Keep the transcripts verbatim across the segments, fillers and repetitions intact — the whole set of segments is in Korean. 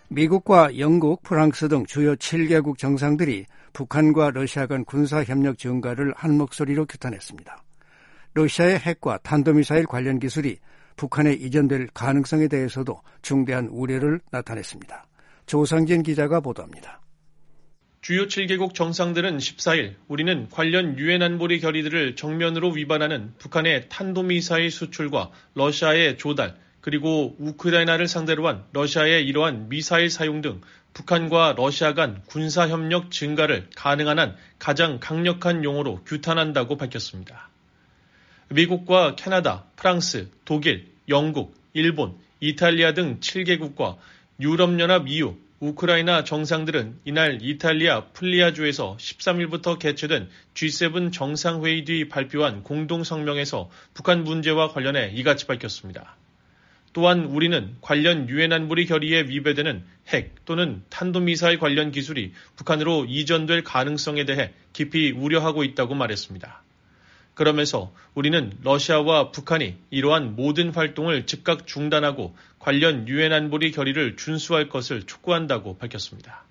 미국과 영국, 프랑스 등 주요 칠 개국 정상들이 북한과 러시아 간 군사협력 증가를 한 목소리로 규탄했습니다. 러시아의 핵과 탄도미사일 관련 기술이 북한에 이전될 가능성에 대해서도 중대한 우려를 나타냈습니다. 조상진 기자가 보도합니다. 주요 칠 개국 정상들은 십사일 우리는 관련 유엔 안보리 결의들을 정면으로 위반하는 북한의 탄도미사일 수출과 러시아의 조달, 그리고 우크라이나를 상대로 한 러시아의 이러한 미사일 사용 등 북한과 러시아 간 군사협력 증가를 가능한 한 가장 강력한 용어로 규탄한다고 밝혔습니다. 미국과 캐나다, 프랑스, 독일, 영국, 일본, 이탈리아 등 칠 개국과 유럽연합 이유, 우크라이나 정상들은 이날 이탈리아 풀리아주에서 십삼일부터 개최된 지 세븐 정상회의 뒤 발표한 공동성명에서 북한 문제와 관련해 이같이 밝혔습니다. 또한 우리는 관련 유엔 안보리 결의에 위배되는 핵 또는 탄도미사일 관련 기술이 북한으로 이전될 가능성에 대해 깊이 우려하고 있다고 말했습니다. 그러면서 우리는 러시아와 북한이 이러한 모든 활동을 즉각 중단하고 관련 유엔 안보리 결의를 준수할 것을 촉구한다고 밝혔습니다.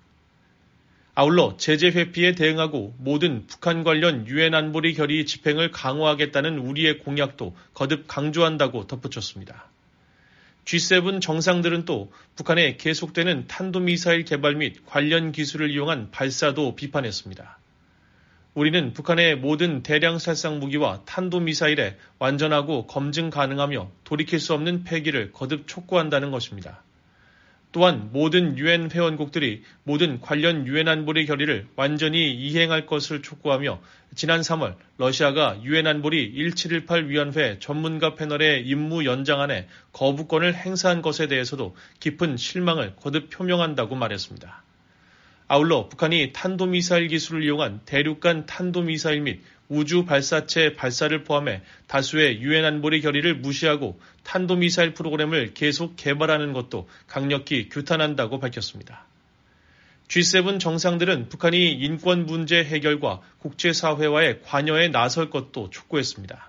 아울러 제재 회피에 대응하고 모든 북한 관련 유엔 안보리 결의 집행을 강화하겠다는 우리의 공약도 거듭 강조한다고 덧붙였습니다. 지 세븐 정상들은 또 북한의 계속되는 탄도미사일 개발 및 관련 기술을 이용한 발사도 비판했습니다. 우리는 북한의 모든 대량 살상 무기와 탄도미사일에 완전하고 검증 가능하며 돌이킬 수 없는 폐기를 거듭 촉구한다는 것입니다. 또한 모든 유엔 회원국들이 모든 관련 유엔 안보리 결의를 완전히 이행할 것을 촉구하며 지난 삼월 러시아가 유엔 안보리 천칠백십팔 위원회 전문가 패널의 임무 연장안에 거부권을 행사한 것에 대해서도 깊은 실망을 거듭 표명한다고 말했습니다. 아울러 북한이 탄도미사일 기술을 이용한 대륙간 탄도미사일 및 우주 발사체 발사를 포함해 다수의 유엔 안보리 결의를 무시하고 탄도미사일 프로그램을 계속 개발하는 것도 강력히 규탄한다고 밝혔습니다. 지 세븐 정상들은 북한이 인권 문제 해결과 국제사회와의 관여에 나설 것도 촉구했습니다.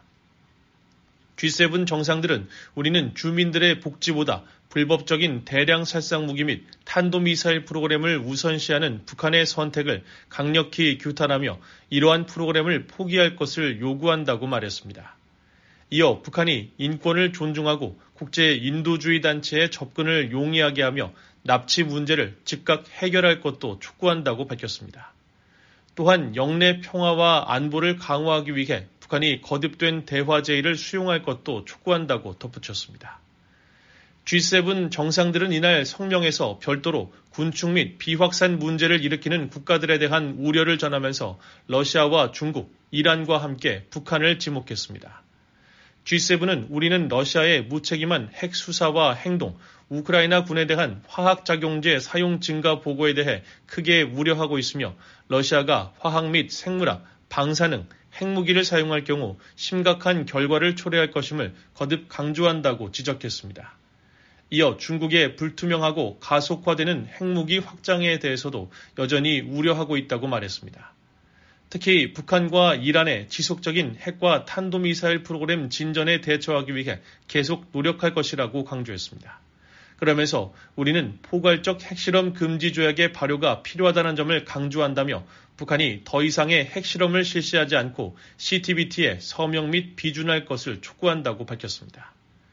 지 세븐 정상들은 우리는 주민들의 복지보다 불법적인 대량 살상 무기 및 탄도미사일 프로그램을 우선시하는 북한의 선택을 강력히 규탄하며 이러한 프로그램을 포기할 것을 요구한다고 말했습니다. 이어 북한이 인권을 존중하고 국제 인도주의 단체의 접근을 용이하게 하며 납치 문제를 즉각 해결할 것도 촉구한다고 밝혔습니다. 또한 영내 평화와 안보를 강화하기 위해 북한이 거듭된 대화 제의를 수용할 것도 촉구한다고 덧붙였습니다. 지 세븐 정상들은 이날 성명에서 별도로 군축 및 비확산 문제를 일으키는 국가들에 대한 우려를 전하면서 러시아와 중국, 이란과 함께 북한을 지목했습니다. 지 세븐은 우리는 러시아의 무책임한 핵 수사와 행동, 우크라이나 군에 대한 화학작용제 사용 증가 보고에 대해 크게 우려하고 있으며 러시아가 화학 및 생물학, 방사능, 핵무기를 사용할 경우 심각한 결과를 초래할 것임을 거듭 강조한다고 지적했습니다. 이어 중국의 불투명하고 가속화되는 핵무기 확장에 대해서도 여전히 우려하고 있다고 말했습니다. 특히 북한과 이란의 지속적인 핵과 탄도미사일 프로그램 진전에 대처하기 위해 계속 노력할 것이라고 강조했습니다. 그러면서 우리는 포괄적 핵실험 금지 조약의 발효가 필요하다는 점을 강조한다며 북한이 더 이상의 핵실험을 실시하지 않고 씨티비티에 서명 및 비준할 것을 촉구한다고 밝혔습니다.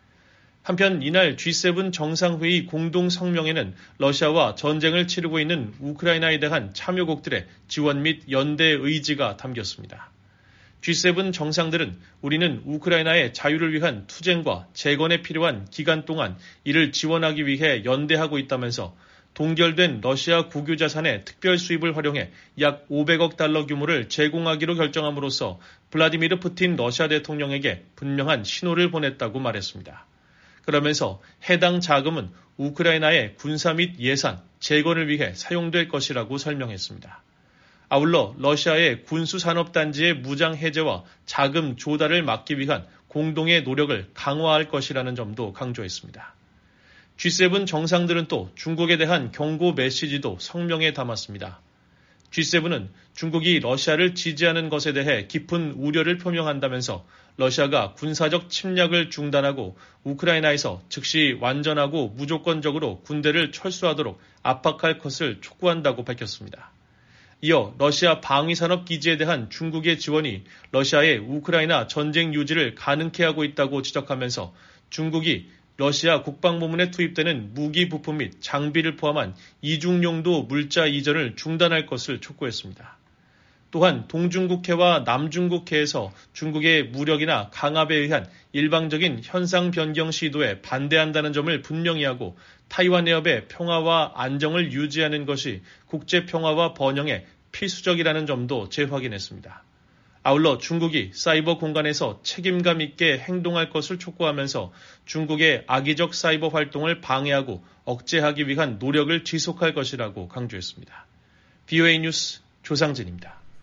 한편 이날 지 세븐 정상회의 공동성명에는 러시아와 전쟁을 치르고 있는 우크라이나에 대한 참여국들의 지원 및 연대 의지가 담겼습니다. 지 세븐 정상들은 우리는 우크라이나의 자유를 위한 투쟁과 재건에 필요한 기간 동안 이를 지원하기 위해 연대하고 있다면서 동결된 러시아 국유 자산의 특별 수입을 활용해 약 오백억 달러 규모를 제공하기로 결정함으로써 블라디미르 푸틴 러시아 대통령에게 분명한 신호를 보냈다고 말했습니다. 그러면서 해당 자금은 우크라이나의 군사 및 예산, 재건을 위해 사용될 것이라고 설명했습니다. 아울러 러시아의 군수산업단지의 무장 해제와 자금 조달을 막기 위한 공동의 노력을 강화할 것이라는 점도 강조했습니다. 지 세븐 정상들은 또 중국에 대한 경고 메시지도 성명에 담았습니다. 지 세븐은 중국이 러시아를 지지하는 것에 대해 깊은 우려를 표명한다면서 러시아가 군사적 침략을 중단하고 우크라이나에서 즉시 완전하고 무조건적으로 군대를 철수하도록 압박할 것을 촉구한다고 밝혔습니다. 이어 러시아 방위산업 기지에 대한 중국의 지원이 러시아의 우크라이나 전쟁 유지를 가능케 하고 있다고 지적하면서 중국이 러시아 국방부문에 투입되는 무기 부품 및 장비를 포함한 이중용도 물자 이전을 중단할 것을 촉구했습니다. 또한 동중국해와 남중국해에서 중국의 무력이나 강압에 의한 일방적인 현상 변경 시도에 반대한다는 점을 분명히 하고 타이완 해협의 평화와 안정을 유지하는 것이 국제 평화와 번영에 필수적이라는 점도 재확인했습니다. 아울러 중국이 사이버 공간에서 책임감 있게 행동할 것을 촉구하면서 중국의 악의적 사이버 활동을 방해하고 억제하기 위한 노력을 지속할 것이라고 강조했습니다. 브이오에이 뉴스 조상진입니다.